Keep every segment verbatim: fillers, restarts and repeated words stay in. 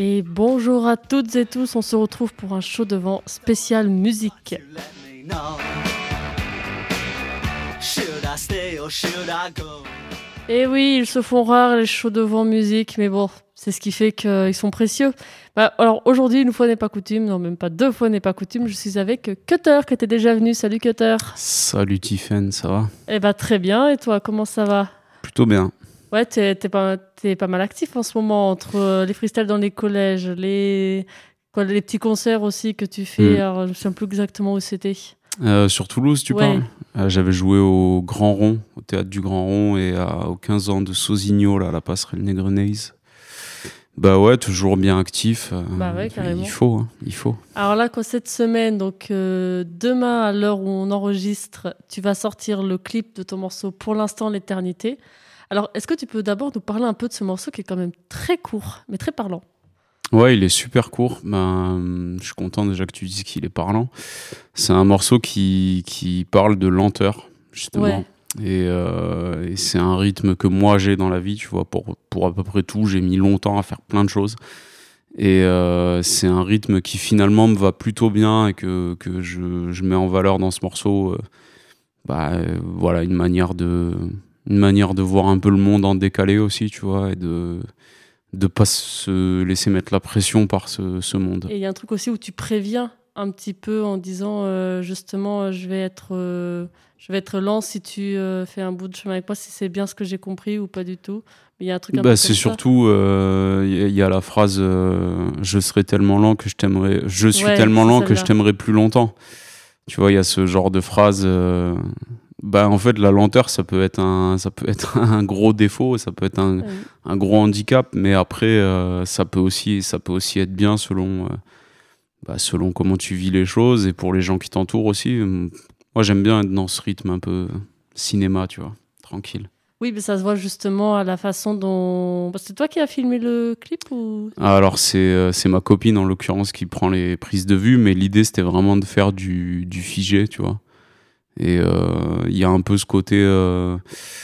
Et bonjour à toutes et tous, on se retrouve pour un show de vent spécial musique. Et oui, ils se font rares les shows de vent musique, mais bon, c'est ce qui fait qu'ils sont précieux. Bah, alors aujourd'hui, une fois n'est pas coutume, non même pas deux fois n'est pas coutume, je suis avec Cutter qui était déjà venu. Salut Cutter. Salut Tiffen, ça va? Eh bah très bien, et toi, comment ça va? Plutôt bien. Ouais, t'es, t'es, pas, t'es pas mal actif en ce moment, entre euh, les freestyles dans les collèges, les, quoi, les petits concerts aussi que tu fais, Mm. alors je ne sais plus exactement où c'était. Euh, sur Toulouse, tu Ouais. parles? Euh, J'avais joué au Grand Rond, au théâtre du Grand Rond, et à, aux quinze ans de Sosigno, là, à la passerelle Négrenaise. Bah ouais, toujours bien actif. euh, Bah ouais, carrément. Il faut, hein, il faut. Alors là, quoi, cette semaine, donc euh, demain à l'heure où on enregistre, tu vas sortir le clip de ton morceau Pour l'instant l'éternité. Alors, est-ce que tu peux d'abord nous parler un peu de ce morceau qui est quand même très court, mais très parlant? Ouais, il est super court. Ben, je suis content déjà que tu dises qu'il est parlant. C'est un morceau qui, qui parle de lenteur, justement. Ouais. Et, euh, et c'est un rythme que moi j'ai dans la vie, tu vois, pour, pour à peu près tout. J'ai mis longtemps à faire plein de choses. Et euh, c'est un rythme qui finalement me va plutôt bien et que, que je, je mets en valeur dans ce morceau. Euh, bah, euh, voilà, une manière de, une manière de voir un peu le monde en décalé aussi, tu vois, et de de pas se laisser mettre la pression par ce, ce monde. Et il y a un truc aussi où tu préviens un petit peu en disant euh, justement euh, je vais être euh, je vais être lent si tu euh, fais un bout de chemin avec moi, si c'est bien ce que j'ai compris ou pas du tout. Mais il y a un truc un Bah, peu c'est comme ça. surtout, il euh, y, y a la phrase euh, je serai tellement lent que je t'aimerai, je suis Ouais, tellement c'est lent que celle-là. je t'aimerai plus longtemps. Tu vois, il y a ce genre de phrase. Euh, bah, en fait, la lenteur, ça peut être un, ça peut être un gros défaut, ça peut être un, Ouais. un gros handicap, mais après, euh, ça peut aussi, ça peut aussi être bien selon, euh, bah, selon comment tu vis les choses et pour les gens qui t'entourent aussi. Moi, j'aime bien être dans ce rythme un peu cinéma, tu vois, tranquille. Oui, mais ça se voit justement à la façon dont... Bah, c'est toi qui as filmé le clip ou... Alors, c'est, euh, c'est ma copine, en l'occurrence, qui prend les prises de vue, mais l'idée, c'était vraiment de faire du, du figé, tu vois. Et il euh, y a un peu ce côté... Euh,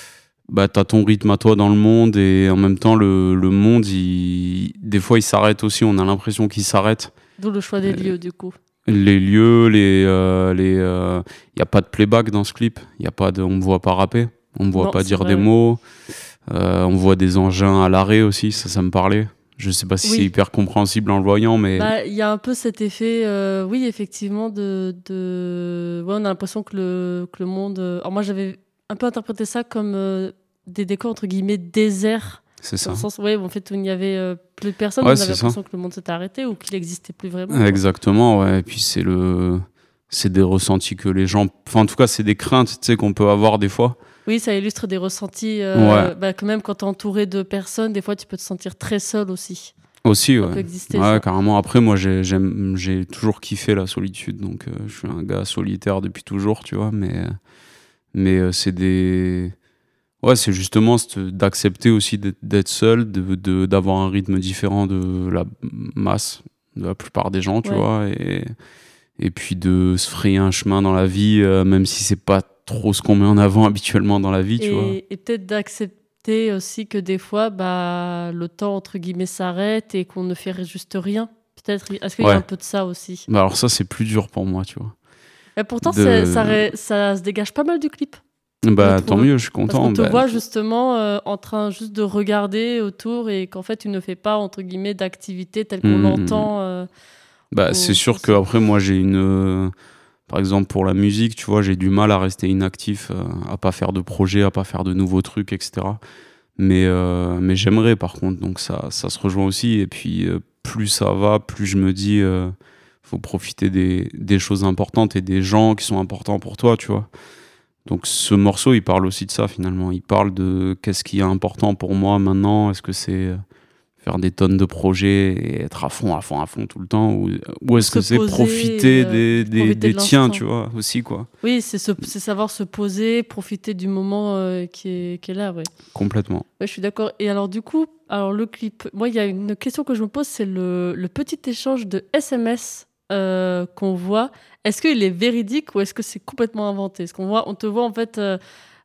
bah, t'as ton rythme à toi dans le monde, et en même temps, le, le monde, il, des fois, il s'arrête aussi. On a l'impression qu'il s'arrête. D'où le choix des Euh, lieux, du coup. Les lieux, les... Euh, les euh, y a pas de playback dans ce clip. Y a pas de, on me voit pas rapper. On me voit Non, pas c'est dire vrai, des ouais. mots. Euh, on voit des engins à l'arrêt aussi, ça, ça me parlait. Je sais pas si Oui. c'est hyper compréhensible en le voyant, mais... Bah, il y a un peu cet effet, euh, oui, effectivement, de... de... Ouais, on a l'impression que le, que le monde... euh, Alors moi, j'avais un peu interprété ça comme euh, des décors, entre guillemets, déserts. C'est Dans ça. le sens, ouais, en fait, où il n'y avait euh, plus de personnes, Ouais, on avait c'est ça. l'impression que le monde s'était arrêté ou qu'il n'existait plus vraiment. Quoi. Exactement, ouais. Et puis c'est le... C'est des ressentis que les gens... Enfin, en tout cas, c'est des craintes, tu sais, qu'on peut avoir des fois. Oui, ça illustre des ressentis. Euh, Ouais. bah, quand même, quand tu es entouré de personnes, des fois, tu peux te sentir très seul aussi. Aussi, Ça ouais. peut exister, Ouais, ça. carrément. Après, moi, j'ai, j'aime, j'ai toujours kiffé la solitude. Donc, euh, je suis un gars solitaire depuis toujours, tu vois. Mais, mais euh, c'est des... Ouais, c'est justement cette- d'accepter aussi d'être, d'être seul, de, de, d'avoir un rythme différent de la masse, de la plupart des gens, tu Ouais. vois. Et, et puis de se frayer un chemin dans la vie, euh, même si c'est pas trop ce qu'on met en avant habituellement dans la vie, tu vois. Et, et peut-être d'accepter aussi que des fois, bah, le temps, entre guillemets, s'arrête et qu'on ne fait juste rien. Peut-être, est-ce qu'il y Ouais. a un peu de ça aussi? Bah alors ça, c'est plus dur pour moi, tu vois. Et pourtant, De- c'est- ça, ré- ça se dégage pas mal du clip. Bah je tant trouve. mieux, je suis Parce content. qu'on te Bah, voit justement euh, en train juste de regarder autour et qu'en fait, tu ne fais pas, entre guillemets, d'activité telle qu'on Hmm. l'entend. euh, Bah au c'est sûr sens- que après moi j'ai une... euh, Par exemple pour la musique, tu vois, j'ai du mal à rester inactif, euh, à pas faire de projets, à pas faire de nouveaux trucs, et cetera. Mais, euh, mais j'aimerais par contre, donc ça, ça se rejoint aussi. Et puis euh, plus ça va, plus je me dis, euh, faut profiter des, des choses importantes et des gens qui sont importants pour toi, tu vois. Donc ce morceau, il parle aussi de ça finalement. Il parle de qu'est-ce qui est important pour moi maintenant. Est-ce que c'est euh, faire des tonnes de projets et être à fond, à fond, à fond tout le temps, ou, ou est-ce Se que c'est poser profiter et, euh, des, des, profiter des de tiens, l'instant. tu vois, aussi quoi. Oui, c'est, se- c'est savoir se poser, profiter du moment euh, qui, est, qui est là, ouais. Complètement. Ouais, je suis d'accord. Et alors, du coup, alors le clip, moi, il y a une question que je me pose, c'est le, le petit échange de S M S euh, qu'on voit. Est-ce qu'il est véridique ou est-ce que c'est complètement inventé? Est-ce qu'on voit, on te voit en fait euh,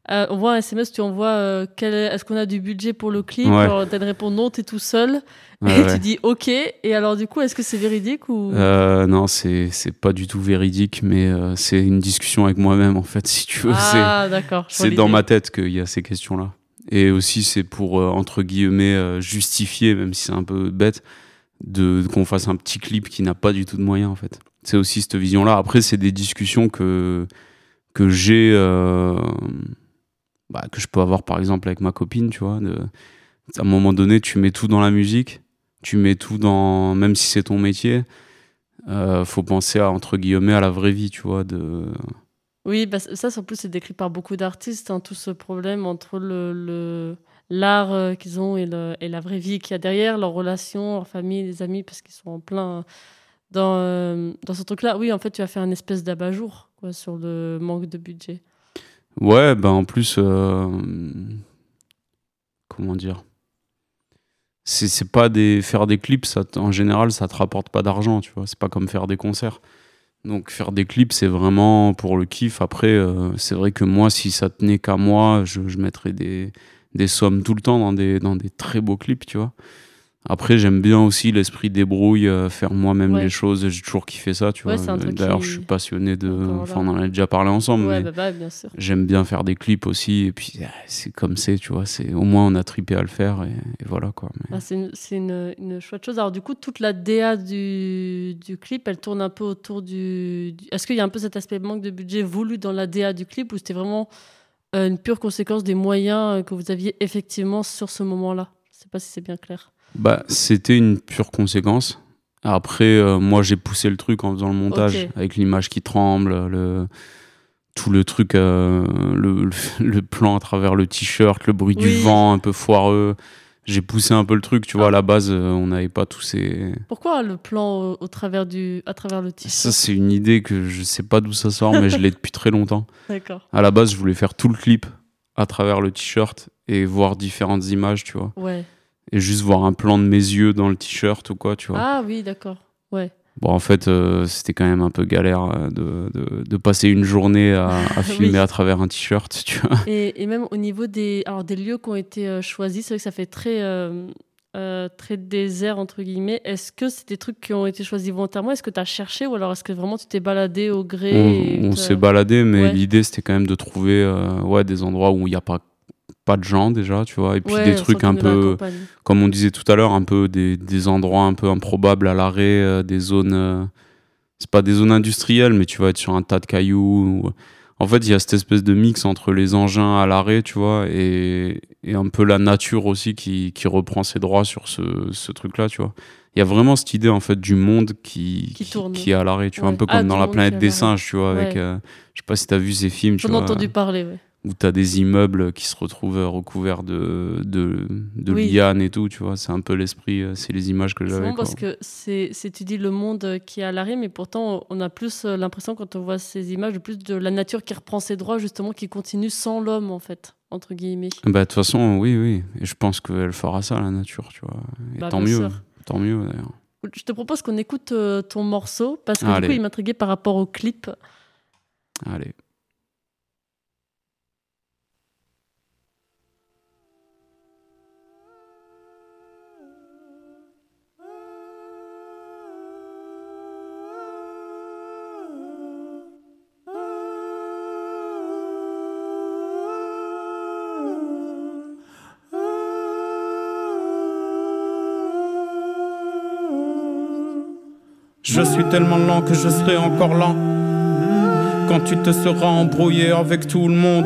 Euh, on voit un S M S, tu envoies euh, quel est, est-ce qu'on a du budget pour le clip? Ouais. Alors, t'as une réponse non, t'es tout seul. Ouais, et ouais. tu dis OK. Et alors, du coup, est-ce que c'est véridique ou... Euh, non, c'est, c'est pas du tout véridique, mais euh, c'est une discussion avec moi-même, en fait, si tu veux. Ah, d'accord. C'est, c'est dans ma tête qu'il y a ces questions-là. Et aussi, c'est pour, euh, entre guillemets, euh, justifier, même si c'est un peu bête, de, qu'on fasse un petit clip qui n'a pas du tout de moyens, en fait. C'est aussi cette vision-là. Après, c'est des discussions que, que j'ai... Euh, bah, que je peux avoir, par exemple, avec ma copine, tu vois. De, à un moment donné, tu mets tout dans la musique. Tu mets tout dans... Même si c'est ton métier, euh, faut penser à, entre guillemets, à la vraie vie, tu vois. De... Oui, bah, ça, en plus, c'est décrit par beaucoup d'artistes, hein, tout ce problème entre le, le, l'art euh, qu'ils ont et, le, et la vraie vie qu'il y a derrière, leurs relations, leur famille, les amis, parce qu'ils sont en plein dans, euh, dans ce truc-là. Oui, en fait, tu as fait un espèce d'abat-jour quoi, sur le manque de budget. Ouais, bah en plus... Euh... Comment dire c'est, c'est pas des... Faire des clips, ça, en général, ça te rapporte pas d'argent, tu vois. C'est pas comme faire des concerts. Donc faire des clips, c'est vraiment pour le kiff. Après, euh, c'est vrai que moi, si ça tenait qu'à moi, je, je mettrais des, des sommes tout le temps dans des, dans des très beaux clips, tu vois. Après, j'aime bien aussi l'esprit débrouille, euh, faire moi-même Ouais. les choses. J'ai toujours kiffé ça, tu Ouais, vois. c'est un truc D'ailleurs, qui- je suis passionné de... Encore Enfin, là. on en a déjà parlé ensemble, Ouais, mais bah, bah, bien sûr. j'aime bien faire des clips aussi. Et puis, euh, c'est comme c'est, tu vois. C'est... Au moins, on a trippé à le faire et, et voilà, quoi. Mais... Ah, c'est une, c'est une, une chouette chose. Alors, du coup, toute la D A du, du clip, elle tourne un peu autour du, du- Est-ce qu'il y a un peu cet aspect manque de budget voulu dans la D A du clip ou c'était vraiment euh, une pure conséquence des moyens euh, que vous aviez effectivement sur ce moment-là? Je sais pas si c'est bien clair. Bah, c'était une pure conséquence. Après, euh, moi, j'ai poussé le truc en faisant le montage, Ok. avec l'image qui tremble, le... tout le truc, euh, le, le, le plan à travers le t-shirt, le bruit du Oui. vent un peu foireux. J'ai poussé un peu le truc, tu vois. Ah. À la base, euh, on n'avait pas tous ces... Pourquoi le plan au, au travers du, à travers le t-shirt? Ça, c'est une idée que je sais pas d'où ça sort, mais je l'ai depuis très longtemps. D'accord. À la base, je voulais faire tout le clip à travers le t-shirt et voir différentes images, tu vois. Ouais. Et juste voir un plan de mes yeux dans le t-shirt ou quoi, tu vois. Ah oui, d'accord. Ouais. Bon, en fait, euh, c'était quand même un peu galère euh, de, de, de passer une journée à, à filmer Oui. à travers un t-shirt, tu vois. Et, et même au niveau des, alors des lieux qui ont été euh, choisis, c'est vrai que ça fait très, euh, euh, très désert, entre guillemets. Est-ce que c'est des trucs qui ont été choisis volontairement? Est-ce que tu as cherché ou alors est-ce que vraiment tu t'es baladé au gré et On, on t'as- s'est baladé, mais Ouais. l'idée, c'était quand même de trouver euh, ouais, des endroits où il n'y a pas, pas de gens déjà, tu vois. Et puis Ouais, des on trucs sent un qu'on est dans la peu, campagne. comme on disait tout à l'heure, un peu des, des endroits un peu improbables à l'arrêt, euh, des zones... euh, c'est pas des zones industrielles, mais tu vas être sur un tas de cailloux. ou- En fait, il y a cette espèce de mix entre les engins à l'arrêt, tu vois, et, et un peu la nature aussi qui, qui reprend ses droits sur ce, ce truc-là, tu vois. Il y a vraiment cette idée, en fait, du monde qui, Qui tourne. qui est à l'arrêt, tu vois, Ouais. un peu Ah, comme du dans La monde qui planète est à des l'arrêt. singes, tu vois, avec... Ouais. euh, je sais pas si t'as vu ces films, tu J'en ai vois, entendu parler, ouais. où t'as des immeubles qui se retrouvent recouverts de, de, de Oui. lianes et tout, tu vois. C'est un peu l'esprit, euh, c'est les images que C'est j'avais, marrant quoi. parce que c'est, c'est, tu dis le monde euh, qui est à l'arrêt, mais pourtant on a plus euh, l'impression quand on voit ces images, de plus de la nature qui reprend ses droits, justement, qui continue sans l'homme, en fait, entre guillemets. Bah, de toute façon, oui, oui. Et je pense qu'elle fera ça, la nature, tu vois. Et Bah, tant bien mieux. sûr. Tant mieux, d'ailleurs. Je te propose qu'on écoute euh, ton morceau, parce que du Allez. coup, il m'intriguait par rapport au clip. Allez. Je suis tellement lent que je serai encore lent quand tu te seras embrouillé avec tout le monde.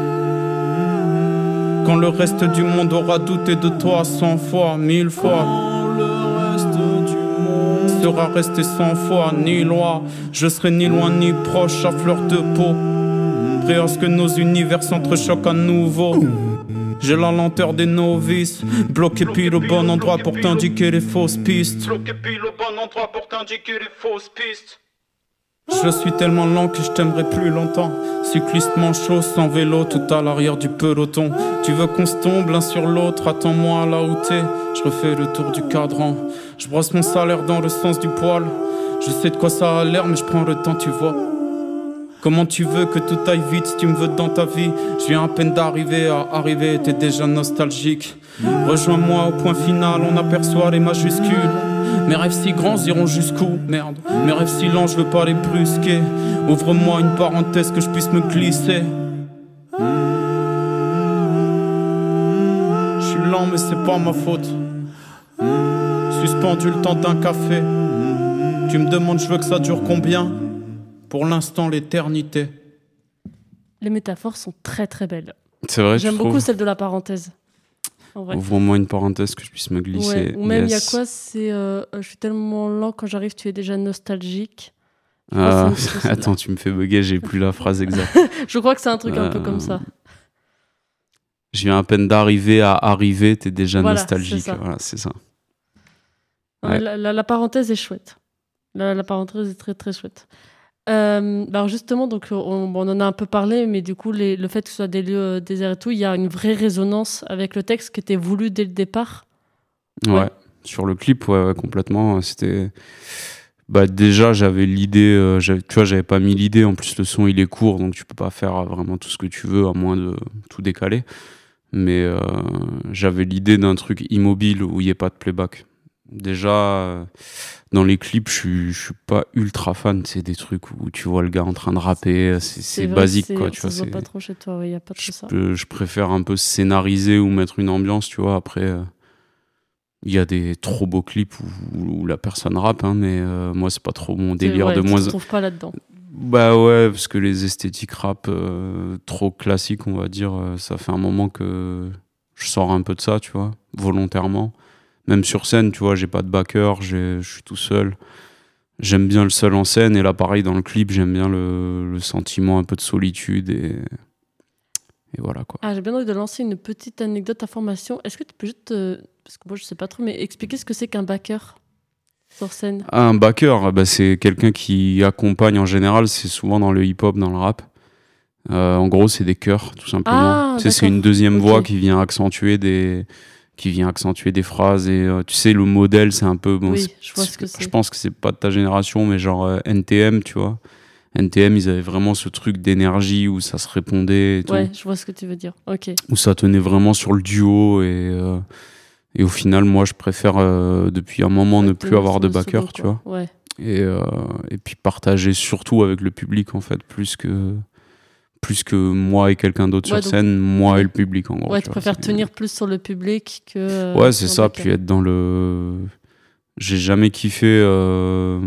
Quand le reste du monde aura douté de toi cent fois, mille fois. Quand le reste du monde sera resté cent fois, ni loi. Je serai ni loin ni proche à fleur de peau, prêt à ce que nos univers s'entrechoquent à nouveau. J'ai la lenteur des novices, bloqué pile au bon endroit pour t'indiquer les fausses pistes. Bloqué pile au bon endroit pour t'indiquer les fausses pistes. Je suis tellement lent que je t'aimerai plus longtemps. Cycliste manchot sans vélo tout à l'arrière du peloton. Tu veux qu'on se tombe l'un sur l'autre, attends-moi là où t'es. Je refais le tour du cadran. Je brosse mon salaire dans le sens du poil. Je sais de quoi ça a l'air mais je prends le temps tu vois. Comment tu veux que tout aille vite si tu me veux dans ta vie? Je viens à peine d'arriver à arriver, t'es déjà nostalgique. Rejoins-moi au point final, on aperçoit les majuscules. Mes rêves si grands iront jusqu'où? Merde. Mes rêves si lents, je veux pas les brusquer. Ouvre-moi une parenthèse que je puisse me glisser. Je suis lent mais c'est pas ma faute. Suspendu le temps d'un café. Tu me demandes je veux que ça dure combien? Pour l'instant l'éternité. Les métaphores sont très très belles. C'est vrai, J'aime je beaucoup trouve. celle de la parenthèse. En vrai. Ouvre-moi une parenthèse que je puisse me glisser. Ouais. Ou même il Yes. y a quoi? C'est euh, je suis tellement lent quand j'arrive, tu es déjà nostalgique. Je Ah, crois que c'est- c'est- attends, tu me fais bugger, j'ai plus la phrase exacte. Je crois que c'est un truc un peu Euh, comme ça. Je viens à peine d'arriver à arriver, t'es déjà Voilà, nostalgique. c'est ça. Voilà, c'est ça. Non, mais Ouais. La, la- la parenthèse est chouette. La, la parenthèse est très très chouette. Euh, alors justement, donc on, bon, on en a un peu parlé, mais du coup, les- le fait que ce soit des lieux euh, déserts et tout, il y a une vraie résonance avec le texte qui était voulu dès le départ. Ouais. Ouais. Sur le clip, ouais, ouais, complètement. C'était. Bah, déjà, j'avais l'idée. euh, j'avais- tu vois, j'avais pas mis l'idée. En plus, le son, il est court, donc tu peux pas faire vraiment tout ce que tu veux, à moins de tout décaler. Mais euh, j'avais l'idée d'un truc immobile où il n'y ait pas de playback. Déjà, euh, dans les clips, je suis, je suis pas ultra fan. C'est des trucs où tu vois le gars en train de rapper. C'est, c'est vrai basique, que quoi. c'est- Tu ça vois, se voit c'est- pas trop chez toi, il n'y a pas de je, ça. peux- je préfère un peu scénariser ou mettre une ambiance, tu vois. Après, euh, il y a des trop beaux clips où, où la personne rappe, hein, mais euh, moi, c'est pas trop mon C'est- délire ouais, de tu moins. te retrouves pas là-dedans. Bah ouais, parce que les esthétiques rap euh, trop classiques, on va dire, euh, ça fait un moment que je sors un peu de ça, tu vois, volontairement. Même sur scène, tu vois, j'ai pas de backer, j'ai- je suis tout seul. J'aime bien le seul en scène, et là, pareil, dans le clip, j'aime bien le, le sentiment un peu de solitude, et, et voilà, quoi. Ah, j'ai bien envie de lancer une petite anecdote information. Est-ce que tu peux juste, euh, parce que moi je sais pas trop, mais expliquer ce que c'est qu'un backer sur scène? Ah, un backer, bah, c'est quelqu'un qui accompagne en général, c'est souvent dans le hip-hop, dans le rap. Euh, en gros, c'est des chœurs, tout simplement. Ah, Tu sais, c'est d'accord. une deuxième Ok. voix qui vient accentuer des, qui vient accentuer des phrases. Et euh, tu sais, le modèle, c'est un peu. Bon, Oui, c'est- je vois ce que c'est. Je pense que c'est pas de ta génération, mais genre euh, N T M, tu vois. N T M, ils avaient vraiment ce truc d'énergie où ça se répondait et tout. Ouais, je vois ce que tu veux dire. Ok. Où ça tenait vraiment sur le duo. Et, euh, et au final, moi, je préfère euh, depuis un moment ne Ouais, plus tenir avoir sur de le backer, solo, tu quoi. vois. Ouais. Et, euh, et puis partager surtout avec le public, en fait, plus que, plus que moi et quelqu'un d'autre Ouais, sur donc- scène, moi ouais. et le public, en gros. Ouais, tu tu vois, préfères c'est- tenir plus sur le public que. euh, Ouais, c'est sur un ça, backer. puis être dans le... J'ai jamais kiffé euh,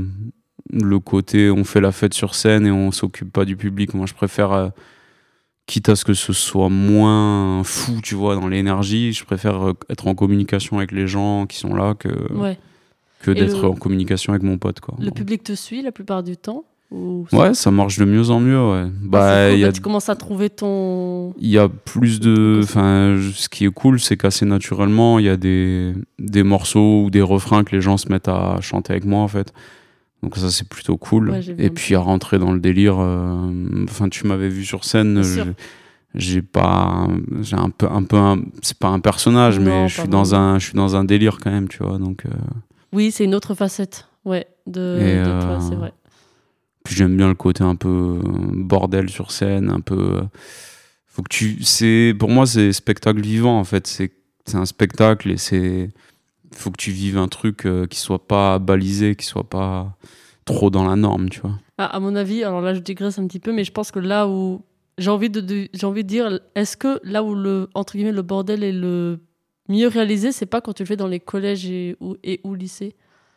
le côté on fait la fête sur scène et on s'occupe pas du public. Moi, je préfère, euh, quitte à ce que ce soit moins fou, tu vois, dans l'énergie, je préfère euh, être en communication avec les gens qui sont là que, Ouais. que Et d'être le- en communication avec mon pote, quoi. Le public te suit la plupart du temps ou... Ouais, ça marche de mieux en mieux, ouais. Ah, Bah, c'est cool. il y Bah, a tu commences à trouver ton. Il y a plus de. Enfin, je- ce qui est cool, c'est qu'assez naturellement, il y a des, des morceaux ou des refrains que les gens se mettent à chanter avec moi, en fait. Donc, ça, c'est plutôt cool. Ouais, j'ai vu Et un puis, à rentrer dans le délire. euh, Enfin, tu m'avais vu sur scène. Bien je- sûr. J'ai pas. J'ai un peu. Un peu un- c'est pas un personnage, Non, mais je pas suis, dans vraiment. un, je suis dans un délire quand même, tu vois. Donc. euh, Oui, c'est une autre facette. Ouais, de, Et, de toi, euh, c'est vrai. Puis j'aime bien le côté un peu euh, bordel sur scène, un peu. euh, Faut que tu. C'est pour moi c'est spectacle vivant en fait. C'est c'est un spectacle et c'est. Faut que tu vives un truc euh, qui soit pas balisé, qui soit pas trop dans la norme, tu vois. Ah, à mon avis, alors là, je digresse un petit peu, mais je pense que là où j'ai envie de, de- j'ai envie de dire, est-ce que là où le entre guillemets le bordel est le mieux réalisé, c'est pas quand tu le fais dans les collèges et ou, et ou lycées?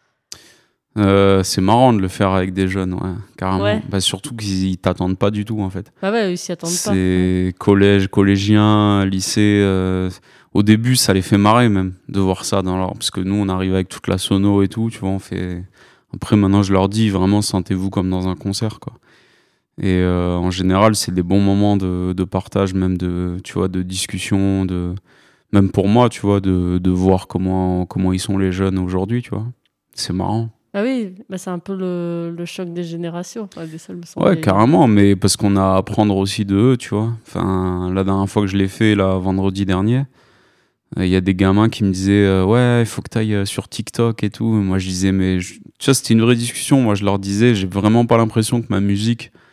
Euh, c'est marrant de le faire avec des jeunes, ouais, carrément. Ouais. Bah, surtout qu'ils ils t'attendent pas du tout en fait. Bah ouais, ils s'y attendent pas. C'est collège, collégien, lycée. euh, Au début, ça les fait marrer même de voir ça dans leur. Parce que nous, on arrive avec toute la sono et tout, tu vois. On fait. Après, maintenant, je leur dis vraiment, sentez-vous comme dans un concert, quoi. Et euh, en général, c'est des bons moments de, de partage, même de, tu vois, de discussion, de. Même pour moi, tu vois, de, de voir comment, comment ils sont les jeunes aujourd'hui, tu vois. C'est marrant. Ah oui, bah c'est un peu le, le choc des générations. Enfin, des seuls me semble. Ouais, Et- carrément, mais parce qu'on a à apprendre aussi de eux, tu vois. Enfin, la dernière fois que je l'ai fait, là, vendredi dernier, il y a des gamins qui me disaient euh, ouais, il faut que tu ailles sur TikTok et tout. Et moi, je disais, mais je- tu vois, c'était une vraie discussion. Moi, je leur disais, j'ai vraiment pas l'impression que ma musique,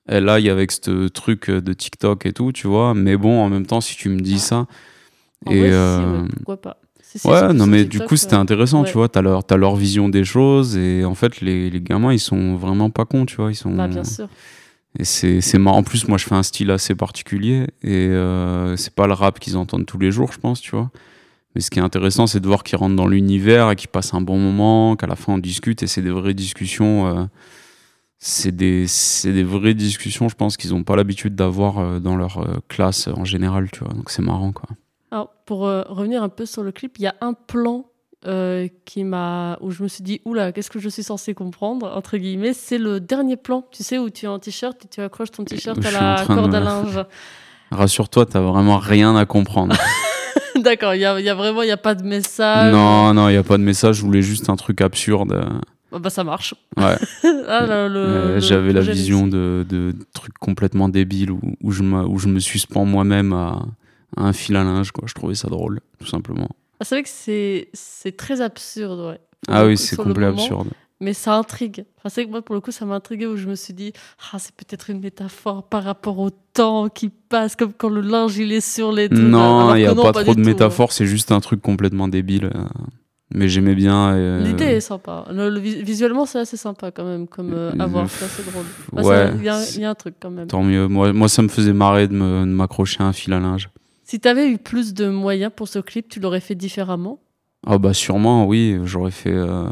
elle aille avec ce truc de TikTok et tout, tu vois. Mais bon, en même temps, si tu me dis ça. En et vrai, si, euh... ouais, pourquoi pas. Si, si, ouais, non, mais TikTok, du coup, c'était intéressant, euh, ouais. tu vois. T'as leur, t'as leur vision des choses. Et en fait, les, les gamins, ils sont vraiment pas cons, tu vois. Ils sont... Bah, bien sûr. Et c'est, c'est marrant. En plus, moi, je fais un style assez particulier. Et euh, c'est pas le rap qu'ils entendent tous les jours, je pense, tu vois. Mais ce qui est intéressant, c'est de voir qu'ils rentrent dans l'univers et qu'ils passent un bon moment, qu'à la fin, on discute. Et c'est des vraies discussions. Euh, c'est, des, c'est des vraies discussions, je pense, qu'ils n'ont pas l'habitude d'avoir euh, dans leur euh, classe en général, tu vois. Donc, c'est marrant, quoi. Alors, pour euh, revenir un peu sur le clip, il y a un plan euh, qui m'a, où je me suis dit, oula, qu'est-ce que je suis censée comprendre, entre guillemets. C'est le dernier plan, tu sais, où tu es en t-shirt et tu accroches ton t-shirt à la corde à linge. Rassure-toi, t'as vraiment rien à comprendre. D'accord, il y a, y a vraiment, il n'y a pas de message. Non, non, il n'y a pas de message, je voulais juste un truc absurde. Bah, bah ça marche. Ouais. ah, le, le, euh, le j'avais la vision réussi. de, de trucs complètement débiles où, où, je, me, où je me suspends moi-même à, à un fil à linge, quoi. Je trouvais ça drôle, tout simplement. Ah, c'est vrai que c'est, c'est très absurde, ouais. Pour ah oui, coup, c'est sur complet le moment, absurde. Mais ça intrigue. Enfin, c'est que moi, pour le coup, ça m'a intrigué où je me suis dit, ah, c'est peut-être une métaphore par rapport au temps qui passe, comme quand le linge il est sur les trucs. Non, il n'y a non, pas, pas trop de tout, métaphores, ouais. C'est juste un truc complètement débile. Euh, mais j'aimais bien. Euh... L'idée est sympa. Le, le, visuellement, c'est assez sympa quand même, comme euh, à voir, c'est assez drôle. Bah, ouais. Il y, y a un truc quand même. Tant mieux. Moi, moi ça me faisait marrer de, me, de m'accrocher à un fil à linge. Si tu avais eu plus de moyens pour ce clip, tu l'aurais fait différemment ? Ah bah sûrement, oui. J'aurais fait... Euh...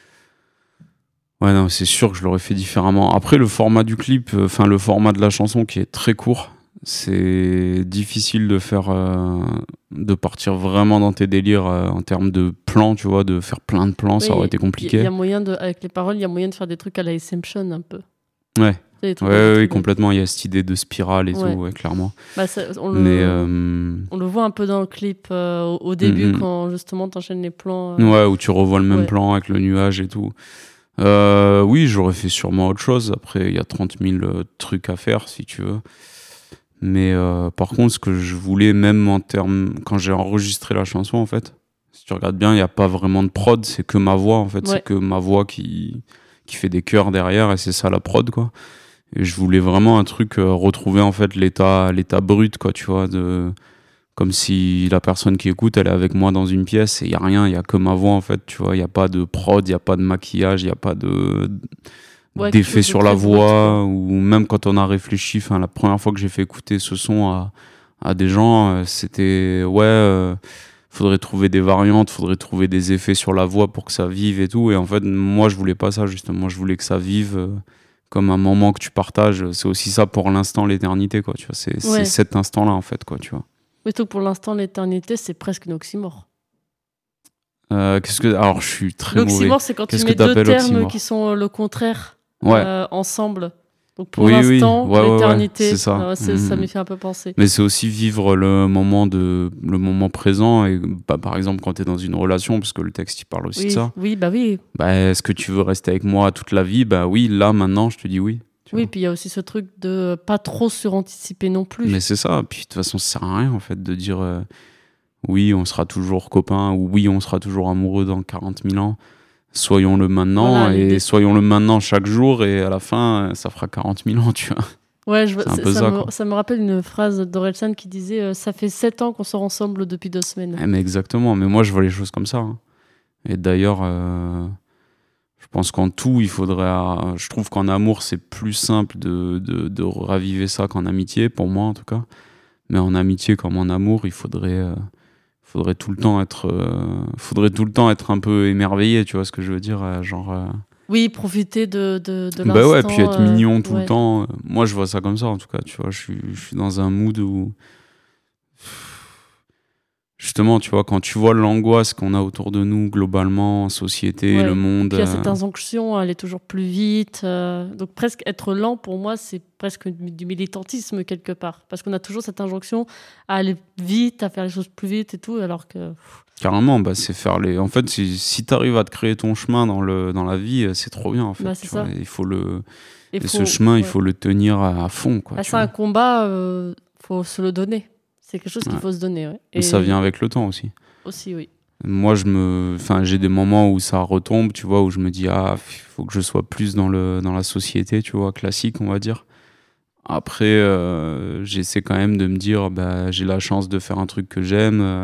Ouais, non, c'est sûr que je l'aurais fait différemment. Après, le format du clip, enfin, euh, le format de la chanson qui est très court, c'est difficile de faire, euh, de partir vraiment dans tes délires euh, en termes de plans, tu vois, de faire plein de plans, oui, ça aurait été compliqué. Il y a moyen de, avec les paroles, il y a moyen de faire des trucs à la Inception un peu. Ouais. Ouais, ouais, oui, complètement. Il y a cette idée de spirale et ouais. tout, ouais, clairement. Bah, ça, on, le, Mais, euh... on le voit un peu dans le clip euh, au, au début, mm-hmm. quand justement t'enchaînes les plans. Euh... Ouais, où tu revois le même ouais. plan avec le nuage et tout. Euh, oui, j'aurais fait sûrement autre chose. Après, il y a trente mille euh, trucs à faire, si tu veux. Mais euh, par contre, ce que je voulais, même en termes... Quand j'ai enregistré la chanson, en fait, si tu regardes bien, il n'y a pas vraiment de prod, c'est que ma voix, en fait. Ouais. C'est que ma voix qui, qui fait des chœurs derrière, et c'est ça la prod, quoi. Et je voulais vraiment un truc, euh, retrouver, en fait, l'état, l'état brut, quoi, tu vois, de... Comme si la personne qui écoute, elle est avec moi dans une pièce et il n'y a rien, il n'y a que ma voix en fait, tu vois, il n'y a pas de prod, il n'y a pas de maquillage, il n'y a pas de... ouais, d'effet sur la voix, brut, ou même quand on a réfléchi, enfin la première fois que j'ai fait écouter ce son à, à des gens, c'était ouais, euh, faudrait trouver des variantes, faudrait trouver des effets sur la voix pour que ça vive et tout, et en fait moi je voulais pas ça justement, je voulais que ça vive euh, comme un moment que tu partages, c'est aussi ça pour l'instant, l'éternité quoi, tu vois, c'est, ouais. c'est cet instant-là en fait quoi, tu vois. Mais tout pour l'instant, l'éternité, c'est presque une oxymore. Euh, qu'est-ce que... Alors, je suis très mauvais. L'oxymore, c'est quand qu'est-ce tu mets deux termes oxymore qui sont le contraire ouais. euh, ensemble. Donc pour oui, l'instant, oui. Ouais, l'éternité, ouais, ouais. C'est ça, euh, c'est, mmh. ça m'y fait un peu penser. Mais c'est aussi vivre le moment, de, le moment présent. Et, bah, par exemple, quand tu es dans une relation, parce que le texte, il parle aussi oui, de ça. Oui, bah oui. Bah, est-ce que tu veux rester avec moi toute la vie ? Bah oui, là, maintenant, je te dis oui. Oui, puis il y a aussi ce truc de pas trop suranticiper non plus. Mais c'est ça. Puis de toute façon, ça sert à rien en fait de dire euh, oui, on sera toujours copains ou oui, on sera toujours amoureux dans quarante mille ans. Soyons-le maintenant voilà, et l'idée. soyons-le maintenant chaque jour et à la fin, ça fera quarante mille ans, tu vois. Ouais, je, c'est un c'est, peu ça, ça, me, ça me rappelle une phrase d'Orelsan qui disait euh, ça fait sept ans qu'on sort ensemble depuis deux semaines. Eh, mais exactement. Mais moi, je vois les choses comme ça. Hein. Et d'ailleurs. Euh... Je pense qu'en tout, il faudrait... Je trouve qu'en amour, c'est plus simple de, de, de raviver ça qu'en amitié, pour moi en tout cas. Mais en amitié comme en amour, il faudrait, euh, faudrait, tout, le temps être, euh, faudrait tout le temps être un peu émerveillé, tu vois ce que je veux dire euh, genre, euh... Oui, profiter de, de, de bah l'instant. Ouais, puis être mignon euh, tout ouais. le temps. Moi, je vois ça comme ça en tout cas. Tu vois, je suis, je suis dans un mood où... Justement, tu vois, quand tu vois l'angoisse qu'on a autour de nous, globalement, en société, ouais. le monde... Puis il y a cette injonction à aller toujours plus vite. Euh, donc presque être lent, pour moi, c'est presque du militantisme, quelque part. Parce qu'on a toujours cette injonction à aller vite, à faire les choses plus vite et tout, alors que... Carrément, bah, c'est faire les... En fait, si, si tu arrives à te créer ton chemin dans, le, dans la vie, c'est trop bien, en fait. Bah, c'est tu ça. vois, il faut le... Et, et faut... ce chemin, ouais. il faut le tenir à, à fond, quoi. Ah, c'est vois. Un combat, euh, faut se le donner. C'est quelque chose qu'il ouais. faut se donner. Ouais. Et ça vient avec le temps aussi. Aussi, oui. Moi, je me, enfin, j'ai des moments où ça retombe, tu vois, où je me dis ah, faut que je sois plus dans le, dans la société, tu vois, classique, on va dire. Après, euh, j'essaie quand même de me dire, bah, j'ai la chance de faire un truc que j'aime, euh,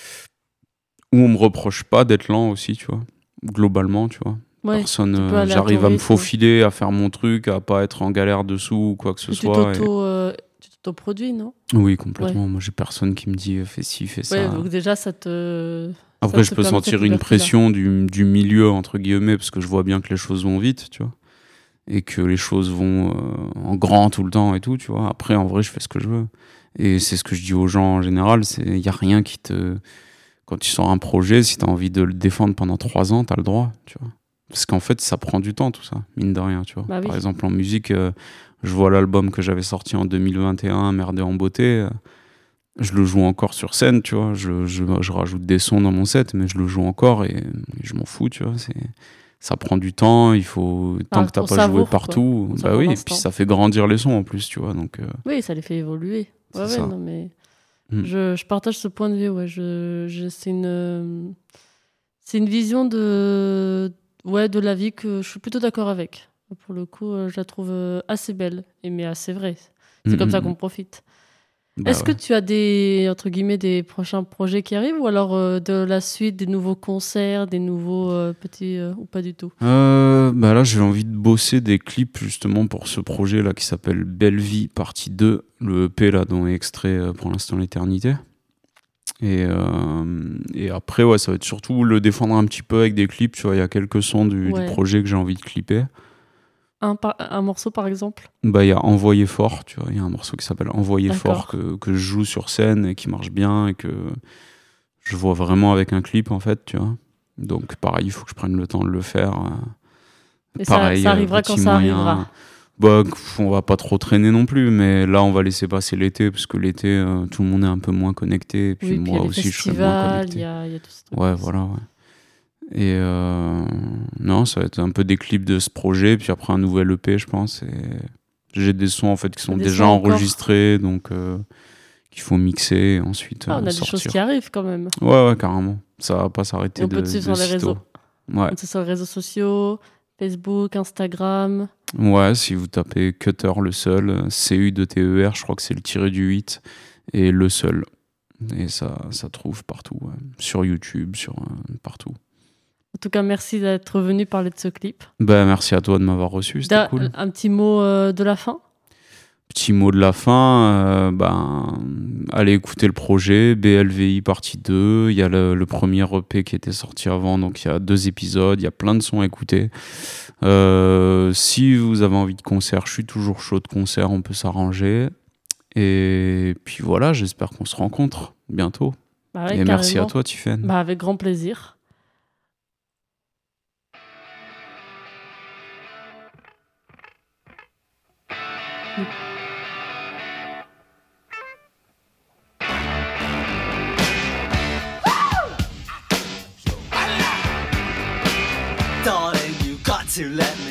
où on me reproche pas d'être lent aussi, tu vois. Globalement, tu vois. Ouais, Personne, tu peux euh, aller à j'arrive ton à me rythme. faufiler, à faire mon truc, à pas être en galère dessous ou quoi que ce Et tu soit. et- t'auto, euh, tu t'auto-produis, non? Oui, complètement. Moi, j'ai personne qui me dit, euh, fais ci, fais ça. Ouais, donc déjà, ça te. Après, ça je te peux permet cette sentir une liberté-là. pression du, du milieu, entre guillemets, parce que je vois bien que les choses vont vite, tu vois. Et que les choses vont euh, en grand tout le temps et tout, tu vois. Après, en vrai, je fais ce que je veux. Et c'est ce que je dis aux gens en général, c'est il y a rien qui te... Quand tu sors un projet, si tu as envie de le défendre pendant trois ans, tu as le droit, tu vois. Parce qu'en fait, ça prend du temps, tout ça, mine de rien, tu vois. Bah oui. Par exemple, en musique, euh, je vois l'album que j'avais sorti en deux mille vingt et un, Merde en beauté, euh, je le joue encore sur scène, tu vois. Je, je, je rajoute des sons dans mon set, mais je le joue encore et, et je m'en fous, tu vois. C'est... Ça prend du temps, il faut tant Ah, que t'as on pas joué savoure, partout, quoi. On bah savoure oui, et l'instant. puis ça fait grandir les sons en plus, tu vois. Donc, euh, Oui, ça les fait évoluer. C'est Ouais, ouais, ça. non, mais. Mm. Je, je partage ce point de vue, ouais. Je, je, c'est une. euh, C'est une vision de. Ouais, de la vie que je suis plutôt d'accord avec. Pour le coup, euh, je la trouve euh, assez belle, et mais assez vraie. C'est Mm, comme mm, ça mm. qu'on profite. Bah Est-ce que ouais. tu as des, entre guillemets, des prochains projets qui arrivent ou alors euh, de la suite, des nouveaux concerts, des nouveaux euh, petits, euh, ou pas du tout? Euh, bah là, j'ai envie de bosser des clips justement pour ce projet là qui s'appelle Belle Vie partie deux, le E P là dont est extrait euh, pour l'instant l'éternité. Et, euh, et après, ouais, ça va être surtout le défendre un petit peu avec des clips. Tu vois, il y a quelques sons du, du Ouais. projet que j'ai envie de clipper. Un, par- un morceau par exemple? Bah, il y a Envoyer fort, tu vois, il y a un morceau qui s'appelle Envoyer D'accord. fort que, que je joue sur scène et qui marche bien et que je vois vraiment avec un clip en fait, tu vois. Donc pareil, il faut que je prenne le temps de le faire. euh, Et ça, Pareil, ça euh, arrivera petit quand ça moyen. arrivera. Bah, pff, on va pas trop traîner non plus, mais là on va laisser passer l'été parce que l'été euh, tout le monde est un peu moins connecté et puis Oui, puis il y moi a les aussi je serai moins festivals, il connecté. y a, il y a tout ce truc. Ouais, voilà, ouais. Et euh, non, ça va être un peu des clips de ce projet, puis après un nouvel E P, je pense. Et j'ai des sons en fait qui sont Des déjà sons encore. enregistrés, donc euh, qu'il faut mixer et ensuite Ah, on euh, a des sortir. choses qui arrivent quand même. Ouais, ouais, carrément. Ça va pas s'arrêter Et on de, peut te suivre de sur les sitôt. réseaux. Ouais. On te suit sur les réseaux sociaux, Facebook, Instagram. Ouais, si vous tapez Cutter le seul, C U deux T E R, je crois que c'est le tiré du huit, et le seul. Et ça, ça trouve partout, ouais. Sur YouTube, sur euh, partout. En tout cas, merci d'être venu parler de ce clip. Bah, merci à toi de m'avoir reçu, c'était Da- cool. Un petit mot euh, de la fin? Petit mot de la fin, euh, ben, allez écouter le projet, B L V I partie deux, il y a le, le premier E P qui était sorti avant, donc il y a deux épisodes, il y a plein de sons à écouter. Euh, si vous avez envie de concert, je suis toujours chaud de concert, on peut s'arranger. Et puis voilà, j'espère qu'on se rencontre bientôt. Bah ouais, Et merci à carrément. toi, Tiffaine. Bah, avec grand plaisir. Darling, you got to let me